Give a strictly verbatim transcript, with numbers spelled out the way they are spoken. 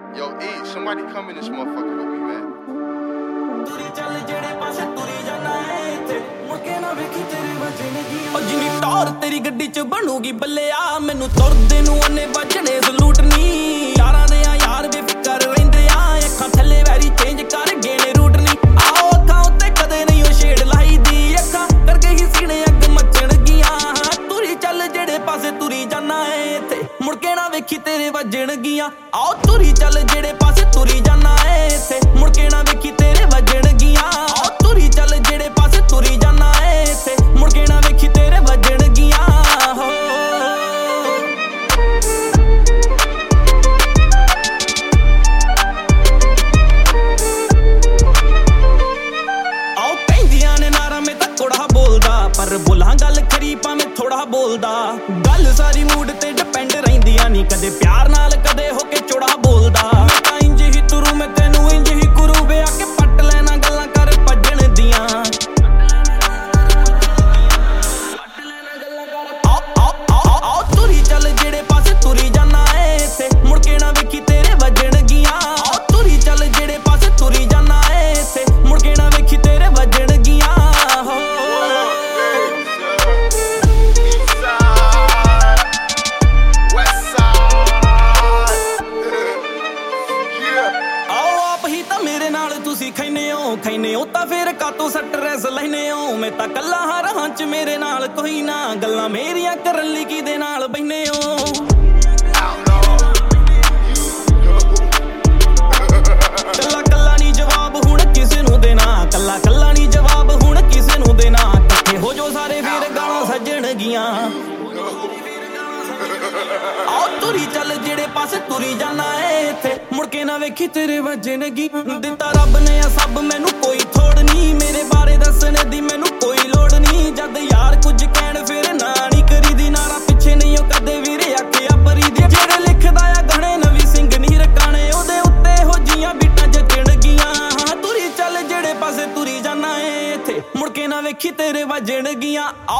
Yo, E, somebody come in this motherfucker with me, man. ਤੁਰੀ ਚੱਲ ਜਿਹੜੇ ਪਾਸੇ ਤੁਰੀ ਜਾਣਾ ਏ ਇੱਥੇ ਮੁੜ ਕੇ ਨਾ ਵੇਖੀ ਤੇਰੇ ਵਜਣਗੀ ਓ ਜਿੰਨੀ ਟੌਰ ਤੇਰੀ ਗੱਡੀ ਚ ਬਣੂਗੀ ਬੱਲਿਆ ਮੈਨੂੰ ਤੁਰਦੇ ਨੂੰ ਉਹਨੇ ਵੱਜਣੇ ਸਲੂਟ ਨੀ ਯਾਰਾਂ ਦੇ ਆ ਯਾਰ ਬੇਫਿਕਰ ਰਹਿੰਦੇ ਆ ਅੱਖਾਂ ਥੱਲੇ ਵੈਰੀ ਚੇਂਜ ਕਰ ਗਏ ਨੇ ਰੂਟ ਨੀ ਆਓ ਅੱਖਾਂ ਉੱਤੇ ਕਦੇ ਨਹੀਂ ਉਹ ਸ਼ੇਡ ਲਾਈ ਦੀ ਅੱਖਾਂ ਕਰਕੇ ਹੀ ਸੀਨੇ ਅੱਗ ਮੱਚਣ ਗੀਆਂ ਤੁਰੀ ਚੱਲ ਜਿਹੜੇ ਪਾਸੇ ਤੁਰੀ ਜਾਣਾ ਏ ਇੱਥੇ ਮੁੜ ਕੇ ਨਾ ਵੇਖੀ ਤੇਰੇ ਵੱਜਣਗੀਆਂ ਆਓ ਤੁਰੀ ਚੱਲ ਜਿਹੜੇ ਪਾਸੇ ਤੁਰੀ ਜਾਣਾ ਏ ਇੱਥੇ ਮੁੜ ਕੇ ਨਾ ਵੇਖੀ ਤੇਰੇ ਵੱਜਣਗੀਆਂ ਆਓ ਤੁਰੀ ਚੱਲ ਜਿਹੜੇ ਪਾਸੇ ਤੁਰੀ ਜਾਣਾ ਏ ਇੱਥੇ ਮੁੜ ਕੇ ਨਾ ਵੇਖੀ ਤੇਰੇ ਵੱਜਣਗੀਆਂ ਹੋ ਆਓ ਕਹਿੰਦੀਆਂ ਨੇ ਨਾਰਾ ਮੈਂ ਤਾਂ ਕੋੜਾ ਬੋਲਦਾ ਪਰ ਬੋਲਾਂ ਗੱਲ ਖਰੀ ਭਾਵੇਂ ਥੋੜਾ ਬੋਲਦਾ ਗੱਲ ਸਾਰੀ ਮੂਡ ਤੇ ਡਿਪੈਂਡ ਰਹਿੰਦੀਆਂ ਨਹੀਂ ਕਦੇ ਪਿਆਰ ਨਾਲ ਕਦੇ ਹੋ ਕੇ ਚੋੜਾ ਬੋਲਦਾ ਮੈਂ ਤਾਂ ਇੰਜ ਹੀ ਤੁਰੂ ਮੈਂ ਤੈਨੂੰ ਇੰਜ ਹੀ ਗੁਰੂ ਵੇ ਆ ਕੇ ਪੱਟ ਲੈਣਾ ਗੱਲਾਂ ਕਰ ਭੱਜਣ ਦੀਆਂ ਆਓ ਤੁਰੀ ਚੱਲ ਜਿਹੜੇ ਪਾਸੇ ਤੁਰੀ ਜਾਣਾ ਏ ਇੱਥੇ ਮੁੜ ਕੇ ਨਾ ਵੇਖੀ ਤੇਰੇ ਵੱਜਣਗੀਆਂ ਆਓ ਤੁਰੀ ਚੱਲ ਜਿਹੜੇ ਪਾਸੇ ਤੁਰੀ ਜਾਣਾ ਏ ਇੱਥੇ ਮੁੜ ਕੇ ਨਾ ਵੇਖੀ ਤੇਰੇ ਵੱਜਣਗੀਆਂ ਹੋ ਤੁਸੀਂ ਖੈਨੇ ਹੋ ਖੈਨੇ ਹੋ ਤਾਂ ਫੇਰ ਕਾਤੋਂ ਸਟ੍ਰੈਸ ਲੈਨੇ ਹੋ ਮੈਂ ਤਾਂ ਕੱਲਾ ਹਾਂ ਰਾਹਾਂ ਚ ਮੇਰੇ ਨਾਲ ਕੋਈ ਨਾ ਗੱਲਾਂ ਮੇਰੀਆਂ ਕਰਨ ਲਈ ਕਿਹਦੇ ਨਾਲ ਬੈਨੇ ਹੋ ਕੱਲਾ ਕੱਲਾ ਨਹੀਂ ਜਵਾਬ ਹੁਣ ਕਿਸੇ ਨੂੰ ਦੇਣਾ ਕੱਲਾ ਕੱਲਾ ਨਹੀਂ ਜਵਾਬ ਹੁਣ ਕਿਸੇ ਨੂੰ ਦੇਣਾ ਇਕੱਠੇ ਹੋ ਜੋ ਸਾਰੇ ਫੇਰ ਗਾਲਾਂ ਸੱਜਣਗੀਆਂ ਆਓ ਤੁਰੀ ਚੱਲ ਜਿਹੜੇ ਪਾਸੇ ਤੁਰੀ ਜਾਣਾ ਏ ਇੱਥੇ ਮੁੜ ਕੇ ਨਾ ਵੇਖੀ ਤੇਰੇ ਵੱਜਣਗੀ ਦਿੱਤਾ ਰੱਬ ਨੇ ਆ ਸਭ ਮੈਨੂੰ ਕੋਈ ਥੋੜ ਨਹੀਂ ਮੇਰੇ ਬਾਰੇ ਦੱਸਣ ਦੀ ਮੈਨੂੰ ਕੋਈ ਲੋੜ ਨਹੀਂ ਜਦ ਯਾਰ ਕੁਝ ਕਹਿਣ ਫਿਰ ਨਾ ਨਹੀਂ ਕਰੀਦੀ ਨਾਰਾ ਪਿੱਛੇ ਨਹੀਂ ਉਹ ਕਦੇ ਵੀਰੇ ਆਖਿਆ ਪਰੀ ਦੀ ਜਿਹੜੇ ਲਿਖਦਾ ਆ ਗਾਣੇ ਨਵੀਂ ਸਿੰਘ ਨਹੀਂ ਰਕਾਣੇ ਉਹਦੇ ਉੱਤੇ ਹੋ ਜੀਆਂ ਬੀਟਾਂ ਜਚਣਗੀਆਂ ਹਾਂ ਤੁਰੀ ਚੱਲ ਜਿਹੜੇ ਪਾਸੇ ਤੁਰੀ ਜਾਣਾ ਏ ਇੱਥੇ ਮੁੜ ਕੇ ਨਾ ਵੇਖੀ ਤੇਰੇ ਵੱਜਣਗੀਆਂ